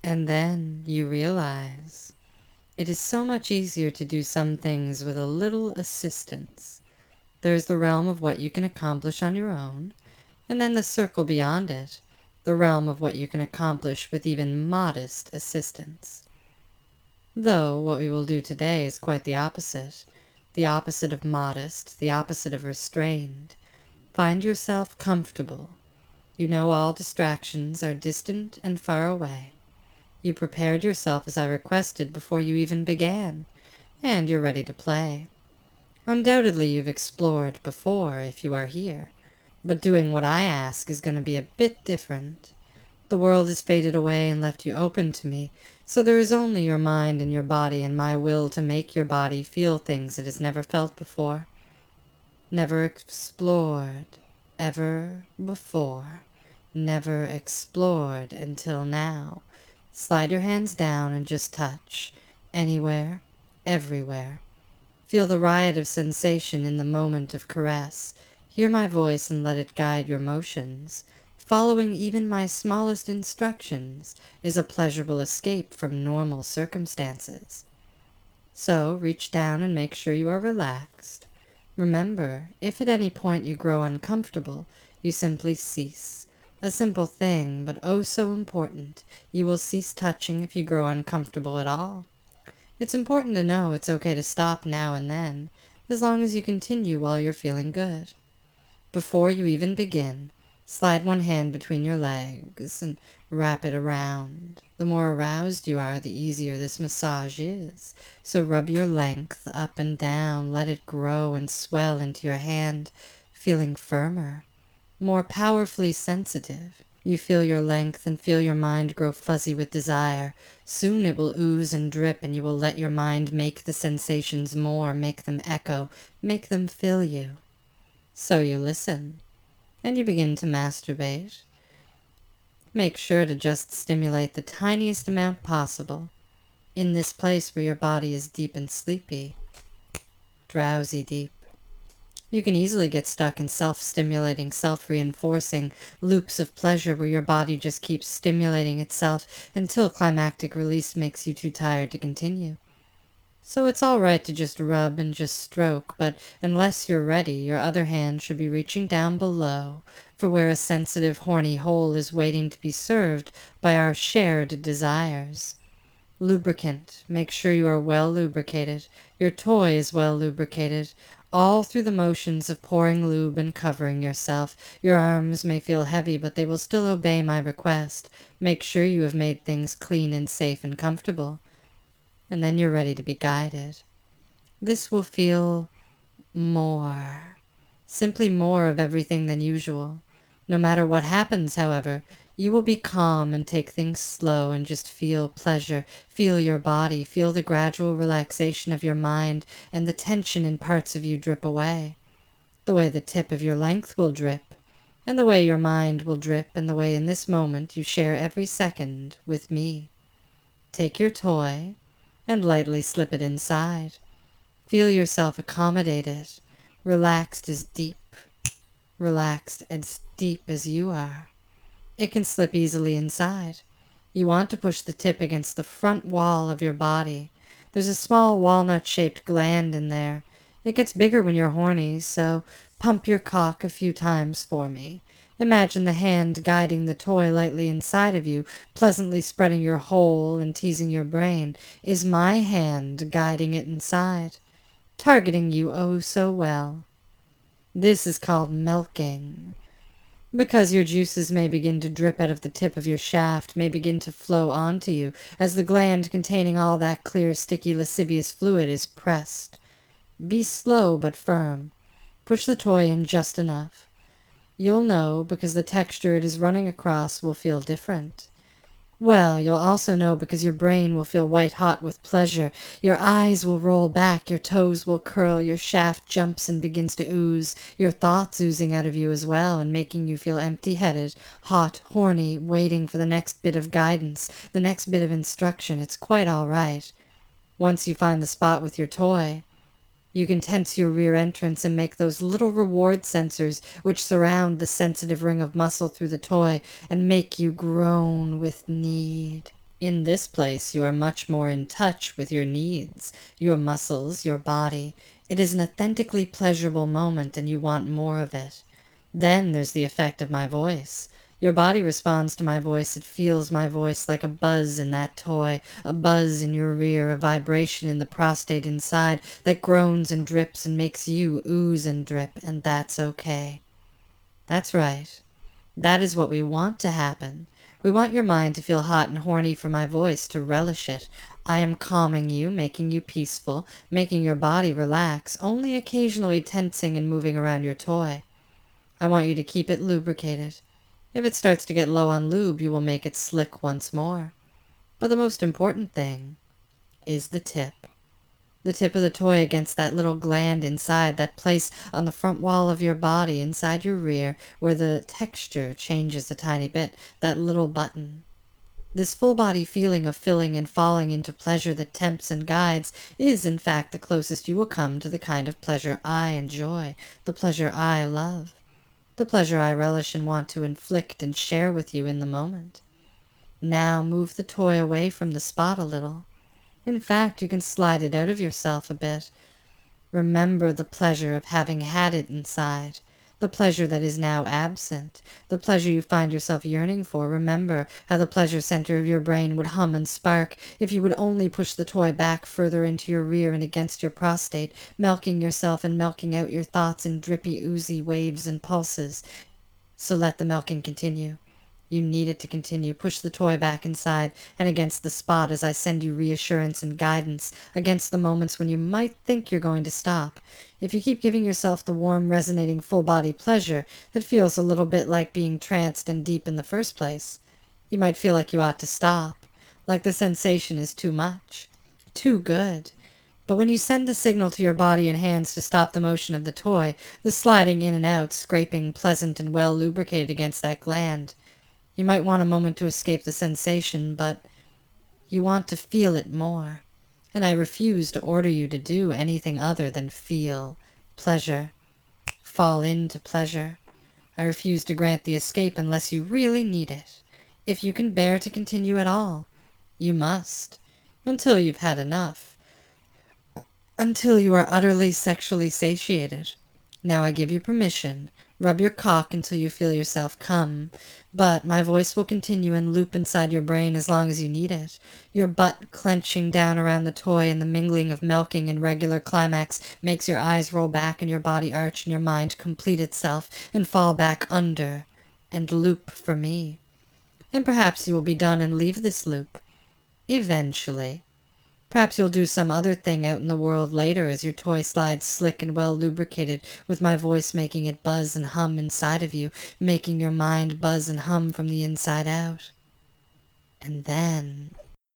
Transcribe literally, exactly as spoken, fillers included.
And then you realize it is so much easier to do some things with a little assistance. There's the realm of what you can accomplish on your own, and then the circle beyond it, the realm of what you can accomplish with even modest assistance. Though what we will do today is quite the opposite. The opposite of modest, the opposite of restrained. Find yourself comfortable. You know all distractions are distant and far away. You prepared yourself as I requested before you even began, and you're ready to play. Undoubtedly you've explored before if you are here, but doing what I ask is going to be a bit different. The world has faded away and left you open to me, so there is only your mind and your body and my will to make your body feel things it has never felt before, never explored, ever before, never explored until now. Slide your hands down and just touch, anywhere, everywhere. Feel the riot of sensation in the moment of caress. Hear my voice and let it guide your motions. Following even my smallest instructions is a pleasurable escape from normal circumstances. So reach down and make sure you are relaxed. Remember, if at any point you grow uncomfortable, you simply cease. A simple thing, but oh so important. You will cease touching if you grow uncomfortable at all. It's important to know it's okay to stop now and then, as long as you continue while you're feeling good. Before you even begin, slide one hand between your legs and wrap it around. The more aroused you are, the easier this massage is. So rub your length up and down, let it grow and swell into your hand, feeling firmer, more powerfully sensitive. You feel your length and feel your mind grow fuzzy with desire. Soon it will ooze and drip, and you will let your mind make the sensations more, make them echo, make them fill you. So you listen, and you begin to masturbate. Make sure to just stimulate the tiniest amount possible, in this place where your body is deep and sleepy, drowsy deep. You can easily get stuck in self-stimulating, self-reinforcing loops of pleasure where your body just keeps stimulating itself until climactic release makes you too tired to continue. So it's all right to just rub and just stroke, but unless you're ready, your other hand should be reaching down below for where a sensitive, horny hole is waiting to be served by our shared desires. Lubricant. Make sure you are well lubricated. Your toy is well lubricated. All through the motions of pouring lube and covering yourself. Your arms may feel heavy, but they will still obey my request. Make sure you have made things clean and safe and comfortable. And then you're ready to be guided. This will feel more. Simply more of everything than usual. No matter what happens, however, you will be calm and take things slow and just feel pleasure, feel your body, feel the gradual relaxation of your mind and the tension in parts of you drip away. The way the tip of your length will drip, and the way your mind will drip, and the way in this moment you share every second with me. Take your toy and lightly slip it inside. Feel yourself accommodated, relaxed as deep, relaxed as deep as you are. It can slip easily inside. You want to push the tip against the front wall of your body. There's a small walnut-shaped gland in there. It gets bigger when you're horny, so pump your cock a few times for me. Imagine the hand guiding the toy lightly inside of you, pleasantly spreading your hole and teasing your brain. Is my hand guiding it inside, targeting you oh so well? This is called milking. Because your juices may begin to drip out of the tip of your shaft, may begin to flow onto you, as the gland containing all that clear, sticky, lascivious fluid is pressed. Be slow but firm. Push the toy in just enough. You'll know because the texture it is running across will feel different. Well, you'll also know because your brain will feel white-hot with pleasure. Your eyes will roll back, your toes will curl, your shaft jumps and begins to ooze, your thoughts oozing out of you as well and making you feel empty-headed, hot, horny, waiting for the next bit of guidance, the next bit of instruction. It's quite all right. Once you find the spot with your toy, you can tense your rear entrance and make those little reward sensors which surround the sensitive ring of muscle through the toy and make you groan with need. In this place, you are much more in touch with your needs, your muscles, your body. It is an authentically pleasurable moment, and you want more of it. Then there's the effect of my voice. Your body responds to my voice. It feels my voice like a buzz in that toy, a buzz in your rear, a vibration in the prostate inside that groans and drips and makes you ooze and drip, and that's okay. That's right. That is what we want to happen. We want your mind to feel hot and horny for my voice, to relish it. I am calming you, making you peaceful, making your body relax, only occasionally tensing and moving around your toy. I want you to keep it lubricated. If it starts to get low on lube, you will make it slick once more. But the most important thing is the tip. The tip of the toy against that little gland inside, that place on the front wall of your body, inside your rear, where the texture changes a tiny bit, that little button. This full body feeling of filling and falling into pleasure that tempts and guides is, in fact, the closest you will come to the kind of pleasure I enjoy, the pleasure I love, the pleasure I relish and want to inflict and share with you in the moment. Now move the toy away from the spot a little. In fact, you can slide it out of yourself a bit. Remember the pleasure of having had it inside, the pleasure that is now absent, the pleasure you find yourself yearning for. Remember how the pleasure center of your brain would hum and spark if you would only push the toy back further into your rear and against your prostate, milking yourself and milking out your thoughts in drippy, oozy waves and pulses. So let the milking continue. You need it to continue. Push the toy back inside and against the spot as I send you reassurance and guidance against the moments when you might think you're going to stop. If you keep giving yourself the warm, resonating, full-body pleasure that feels a little bit like being tranced and deep in the first place, you might feel like you ought to stop, like the sensation is too much, too good. But when you send a signal to your body and hands to stop the motion of the toy, the sliding in and out, scraping pleasant and well lubricated against that gland, you might want a moment to escape the sensation, but you want to feel it more. And I refuse to order you to do anything other than feel pleasure, fall into pleasure. I refuse to grant the escape unless you really need it. If you can bear to continue at all, you must, until you've had enough, until you are utterly sexually satiated. Now I give you permission. Rub your cock until you feel yourself come, but my voice will continue and loop inside your brain as long as you need it. Your butt clenching down around the toy and the mingling of milking and regular climax makes your eyes roll back and your body arch and your mind complete itself and fall back under and loop for me. And perhaps you will be done and leave this loop. Eventually. Perhaps you'll do some other thing out in the world later as your toy slides slick and well lubricated, with my voice making it buzz and hum inside of you, making your mind buzz and hum from the inside out. And then